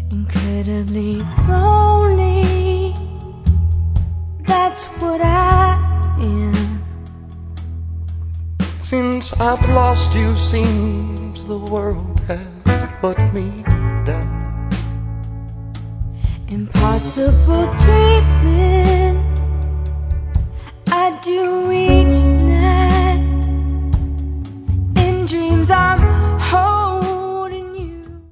incredibly lonely. That's what I am. Since I've lost you, seems the world has put me down. Impossible treatment I do read.